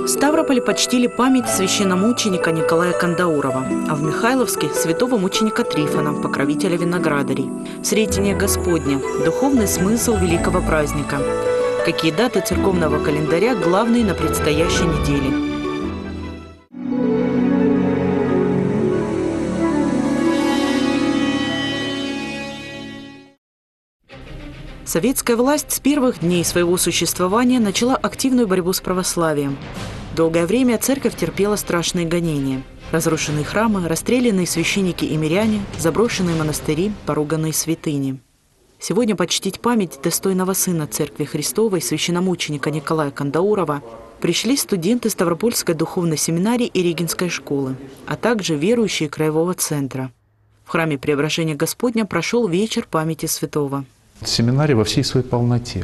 В Ставрополе почтили память священномученика Николая Кандаурова, а в Михайловске – святого мученика Трифона, покровителя виноградарей. Сретение Господня – духовный смысл великого праздника. Какие даты церковного календаря главные на предстоящей неделе? Советская власть с первых дней своего существования начала активную борьбу с православием. Долгое время церковь терпела страшные гонения. Разрушенные храмы, расстрелянные священники и миряне, заброшенные монастыри, поруганные святыни. Сегодня почтить память достойного сына Церкви Христовой, священномученика Николая Кандаурова, пришли студенты Ставропольской духовной семинарии и Регинской школы, а также верующие Краевого центра. В храме Преображения Господня прошел вечер памяти святого. Семинарий во всей своей полноте,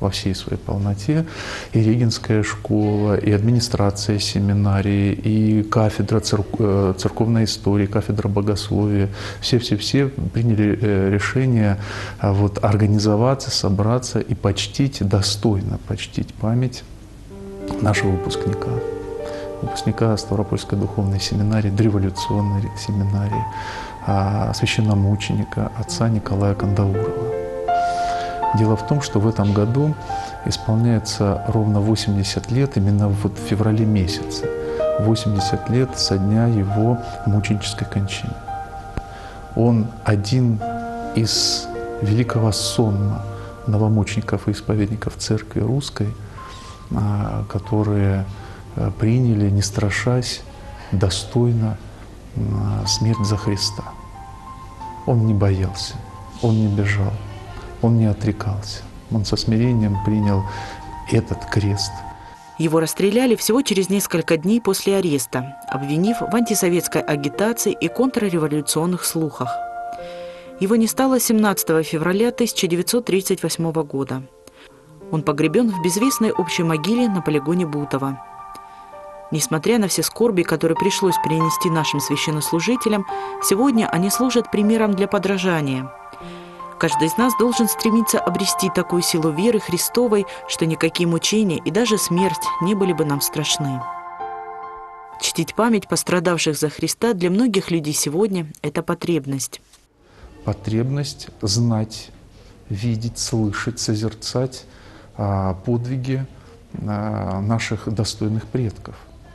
и Регинская школа, и администрация семинарии, и кафедра церковной истории, кафедра богословия, все приняли решение организоваться, собраться и достойно почтить память нашего выпускника Ставропольской духовной семинарии, дореволюционной семинарии, священномученика отца Николая Кандаурова. Дело в том, что в этом году исполняется ровно 80 лет, именно в феврале месяце, 80 лет со дня его мученической кончины. Он один из великого сонма новомучеников и исповедников Церкви Русской, которые приняли, не страшась, достойно смерть за Христа. Он не боялся, он не бежал. Он не отрекался. Он со смирением принял этот крест. Его расстреляли всего через несколько дней после ареста, обвинив в антисоветской агитации и контрреволюционных слухах. Его не стало 17 февраля 1938 года. Он погребен в безвестной общей могиле на полигоне Бутово. Несмотря на все скорби, которые пришлось перенести нашим священнослужителям, сегодня они служат примером для подражания. Каждый из нас должен стремиться обрести такую силу веры Христовой, что никакие мучения и даже смерть не были бы нам страшны. Чтить память пострадавших за Христа для многих людей сегодня – это потребность. Потребность знать, видеть, слышать, созерцать подвиги наших достойных предков.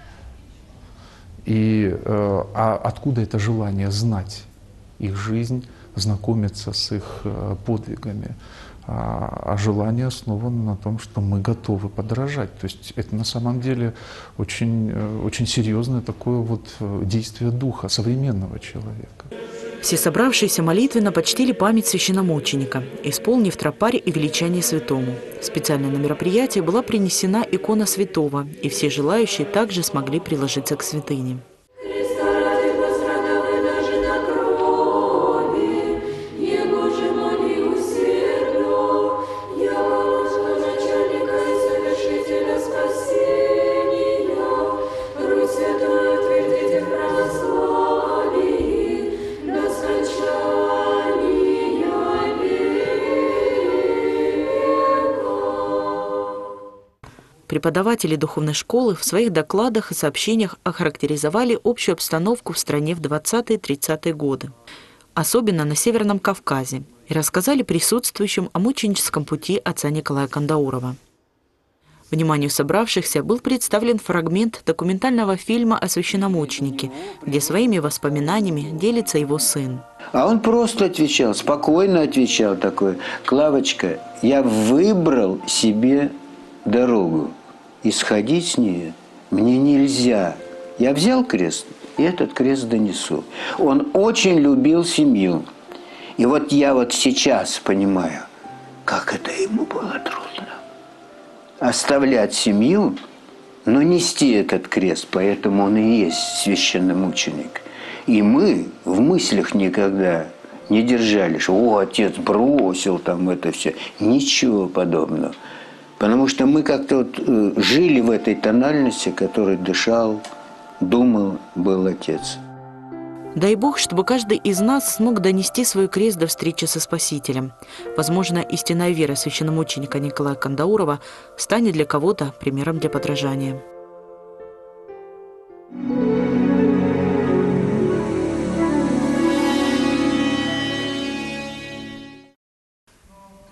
И откуда это желание знать их жизнь, знакомиться с их подвигами, а желание основано на том, что мы готовы подражать. То есть это на самом деле очень серьезное такое действие духа современного человека. Все собравшиеся молитвенно почтили память священномученика, исполнив тропарь и величание святому. Специально на мероприятие была принесена икона святого, и все желающие также смогли приложиться к святыне. Преподаватели духовной школы в своих докладах и сообщениях охарактеризовали общую обстановку в стране в 20-30-е годы, особенно на Северном Кавказе, и рассказали присутствующим о мученическом пути отца Николая Кандаурова. Вниманию собравшихся был представлен фрагмент документального фильма о священномученике, где своими воспоминаниями делится его сын. А он просто отвечал, спокойно отвечал такой: «Клавочка, я выбрал себе дорогу. И сходить с нее мне нельзя. Я взял крест, и этот крест донесу». Он очень любил семью. И я сейчас понимаю, как это ему было трудно. Оставлять семью, но нести этот крест. Поэтому он и есть священномученик. И мы в мыслях никогда не держали, что отец бросил это все. Ничего подобного. Потому что мы как-то жили в этой тональности, которой дышал, думал, был отец. Дай Бог, чтобы каждый из нас смог донести свой крест до встречи со Спасителем. Возможно, истинная вера священномученика Николая Кандаурова станет для кого-то примером для подражания.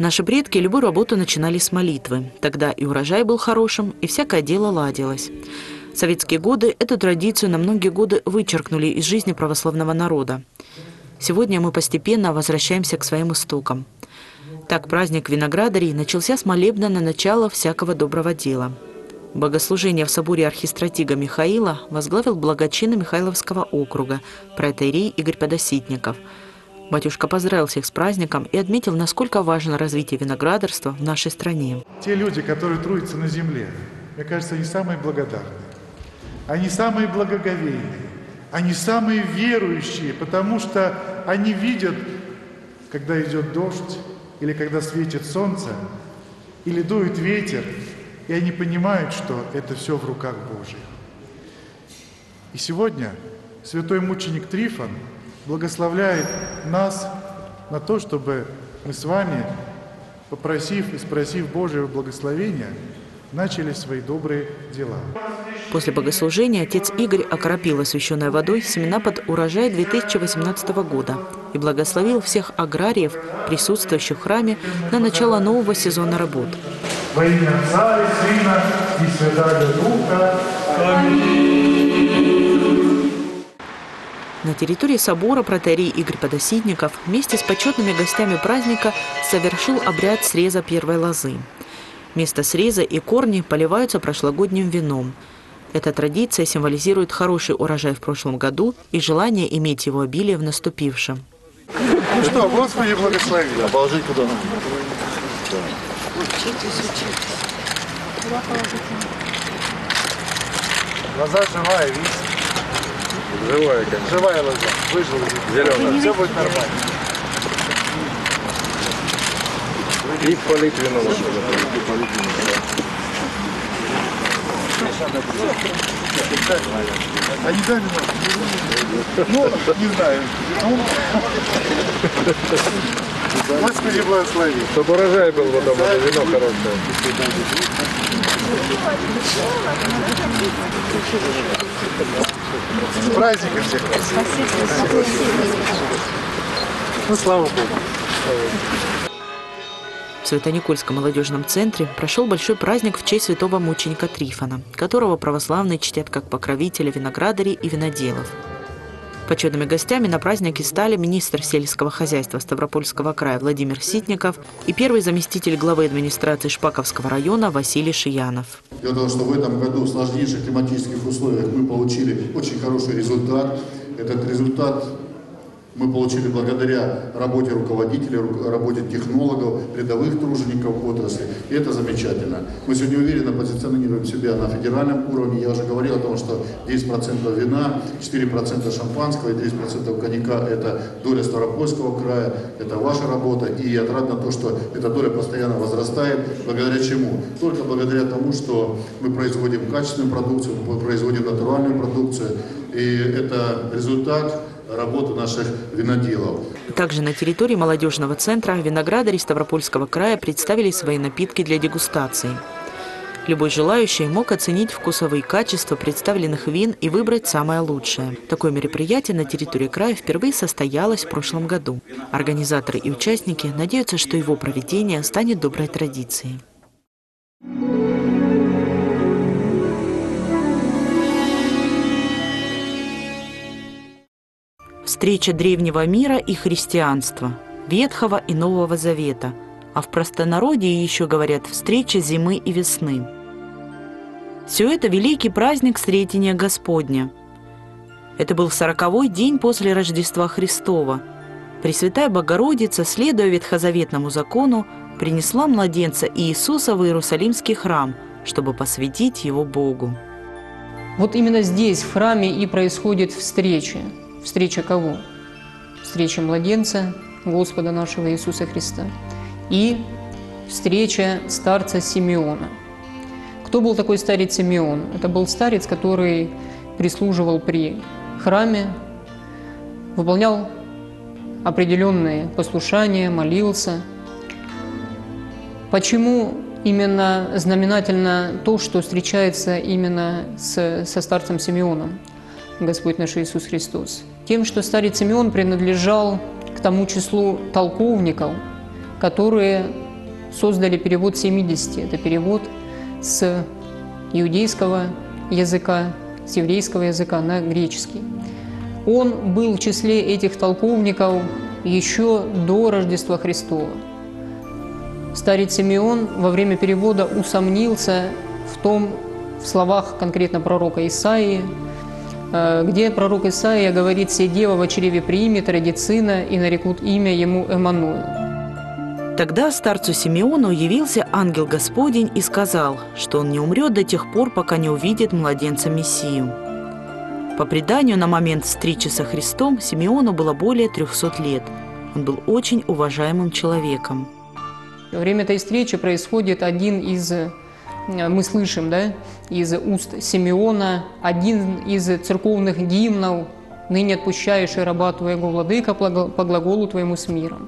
Наши предки любую работу начинали с молитвы. Тогда и урожай был хорошим, и всякое дело ладилось. В советские годы эту традицию на многие годы вычеркнули из жизни православного народа. Сегодня мы постепенно возвращаемся к своим истокам. Так праздник виноградарей начался с молебна на начало всякого доброго дела. Богослужение в соборе архистратига Михаила возглавил благочинный Михайловского округа протоиерей Игорь Подоситников. Батюшка поздравил всех с праздником и отметил, насколько важно развитие виноградарства в нашей стране. Те люди, которые трудятся на земле, мне кажется, они самые благодарные, они самые благоговейные, они самые верующие, потому что они видят, когда идет дождь, или когда светит солнце, или дует ветер, и они понимают, что это все в руках Божьих. И сегодня святой мученик Трифон благословляет нас на то, чтобы мы с вами, попросив и спросив Божьего благословения, начали свои добрые дела. После богослужения отец Игорь окропил освященной водой семена под урожай 2018 года и благословил всех аграриев, присутствующих в храме, на начало нового сезона работ. Во имя Отца и Сына и Святаго Духа. Аминь. На территории собора протоиерей Игорь Подоситников вместе с почетными гостями праздника совершил обряд среза первой лозы. Место среза и корни поливаются прошлогодним вином. Эта традиция символизирует хороший урожай в прошлом году и желание иметь его обилие в наступившем. Ну что, Господи, благослови. Положить куда надо. Лоза живая, видите? Живая, конечно. Живая лоза. Выжила. Зеленая. Все будет нормально. И полить вино. А не дали нам? Ну, не знаю. Ну, Господи, благослови. Чтобы урожай был в дома, вино хорошее. С праздником всех вас. Ну, слава Богу. В Свято-Никольском молодежном центре прошел большой праздник в честь святого мученика Трифона, которого православные чтят как покровителя виноградарей и виноделов. Почетными гостями на празднике стали министр сельского хозяйства Ставропольского края Владимир Ситников и первый заместитель главы администрации Шпаковского района Василий Шиянов. Дело в том, что в этом году в сложнейших климатических условиях мы получили очень хороший результат. Этот результат мы получили благодаря работе руководителей, работе технологов, рядовых тружеников отрасли. И это замечательно. Мы сегодня уверенно позиционируем себя на федеральном уровне. Я уже говорил о том, что 10% вина, 4% шампанского и 10% коньяка – это доля Ставропольского края, это ваша работа. И отрадно то, что эта доля постоянно возрастает. Благодаря чему? Только благодаря тому, что мы производим качественную продукцию, мы производим натуральную продукцию. И это результат работы наших виноделов. Также на территории молодежного центра виноградари Ставропольского края представили свои напитки для дегустации. Любой желающий мог оценить вкусовые качества представленных вин и выбрать самое лучшее. Такое мероприятие на территории края впервые состоялось в прошлом году. Организаторы и участники надеются, что его проведение станет доброй традицией. Встреча древнего мира и христианства, Ветхого и Нового Завета, а в простонародье еще говорят «встреча зимы и весны». Все это великий праздник Сретения Господня. Это был 40-й день после Рождества Христова. Пресвятая Богородица, следуя ветхозаветному закону, принесла младенца Иисуса в Иерусалимский храм, чтобы посвятить его Богу. Вот именно здесь, в храме, и происходит встреча. Встреча кого? Встреча младенца, Господа нашего Иисуса Христа. И встреча старца Симеона. Кто был такой старец Симеон? Это был старец, который прислуживал при храме, выполнял определенные послушания, молился. Почему именно знаменательно то, что встречается именно со старцем Симеоном Господь наш Иисус Христос? Тем, что старец Симеон принадлежал к тому числу толковников, которые создали перевод 70. Это перевод с иудейского языка, с еврейского языка на греческий. Он был в числе этих толковников еще до Рождества Христова. Старец Симеон во время перевода усомнился в словах конкретно пророка Исаии, где пророк Исаия говорит: «Се дева во чреве примет, родит сына, и нарекут имя ему Эммануил». Тогда старцу Симеону явился ангел Господень и сказал, что он не умрет до тех пор, пока не увидит младенца Мессию. По преданию, на момент встречи со Христом Симеону было более 300 лет. Он был очень уважаемым человеком. Во время этой встречи происходит мы слышим, да, из уст Симеона один из церковных гимнов: «Ныне отпущаешь и раба твоего, владыка, по глаголу твоему с миром».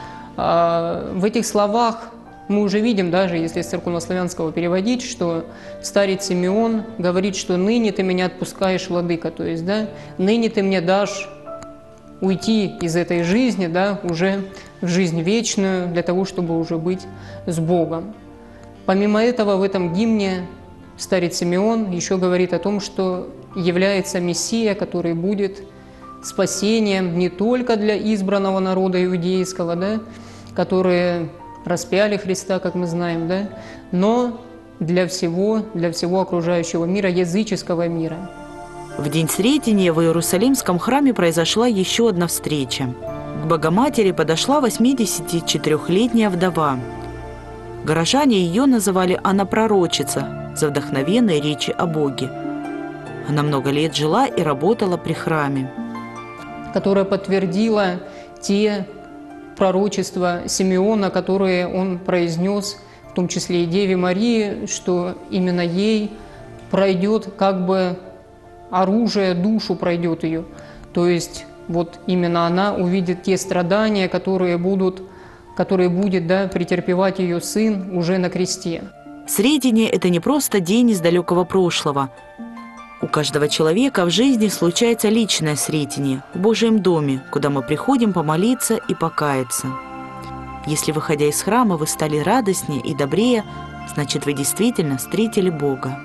В этих словах мы уже видим, даже если с церковнославянского переводить, что старец Симеон говорит, что «ныне ты меня отпускаешь, владыка», то есть, да, «ныне ты мне дашь уйти из этой жизни, да, уже в жизнь вечную, для того, чтобы уже быть с Богом». Помимо этого, в этом гимне старец Симеон еще говорит о том, что является Мессия, который будет спасением не только для избранного народа иудейского, да, которые распяли Христа, как мы знаем, да, но для всего окружающего мира, языческого мира. В День Сретения в Иерусалимском храме произошла еще одна встреча. К Богоматери подошла 84-летняя вдова. Горожане ее называли «Анна Пророчица» за вдохновенные речи о Боге. Она много лет жила и работала при храме, которая подтвердила те пророчества Симеона, которые он произнес, в том числе и Деве Марии, что именно ей пройдет как бы оружие, душу пройдет ее. То есть вот именно она увидит те страдания, которые будет, да, претерпевать ее сын уже на кресте. Сретение – это не просто день из далекого прошлого. У каждого человека в жизни случается личное сретение в Божьем доме, куда мы приходим помолиться и покаяться. Если, выходя из храма, вы стали радостнее и добрее, значит, вы действительно встретили Бога.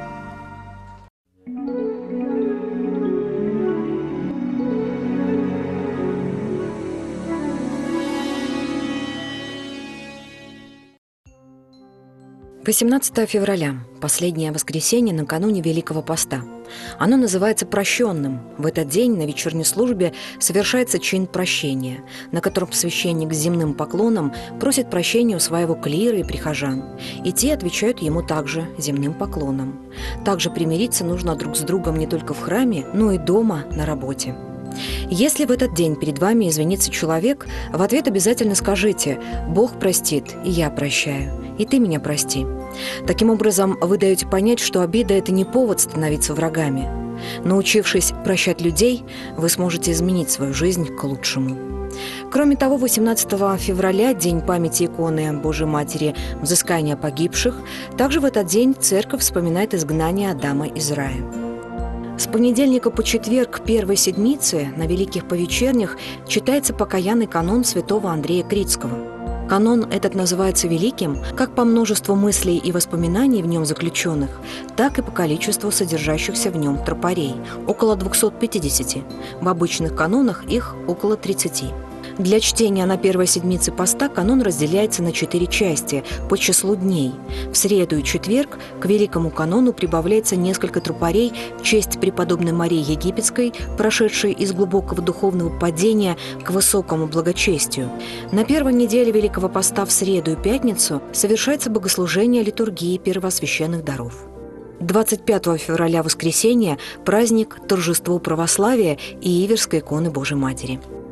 – 18 февраля, последнее воскресенье накануне Великого Поста. Оно называется прощенным. В этот день на вечерней службе совершается чин прощения, на котором священник с земным поклоном просит прощения у своего клира и прихожан, и те отвечают ему также земным поклоном. Также примириться нужно друг с другом не только в храме, но и дома, на работе. Если в этот день перед вами извинится человек, в ответ обязательно скажите: «Бог простит, и я прощаю, и ты меня прости». Таким образом, вы даете понять, что обида – это не повод становиться врагами. Научившись прощать людей, вы сможете изменить свою жизнь к лучшему. Кроме того, 18 февраля, день памяти иконы Божьей Матери взыскания погибших, также в этот день Церковь вспоминает изгнание Адама из рая. С понедельника по четверг первой седмицы на Великих Повечернях читается покаянный канон святого Андрея Критского. Канон этот называется великим как по множеству мыслей и воспоминаний в нем заключенных, так и по количеству содержащихся в нем тропарей – около 250. В обычных канонах их около 30. Для чтения на первой седмице поста канон разделяется на 4 части по числу дней. В среду и четверг к великому канону прибавляется несколько тропарей в честь преподобной Марии Египетской, прошедшей из глубокого духовного падения к высокому благочестию. На первой неделе Великого Поста в среду и пятницу совершается богослужение литургии первоосвященных даров. 25 февраля, воскресенье, праздник торжество православия и Иверской иконы Божьей Матери.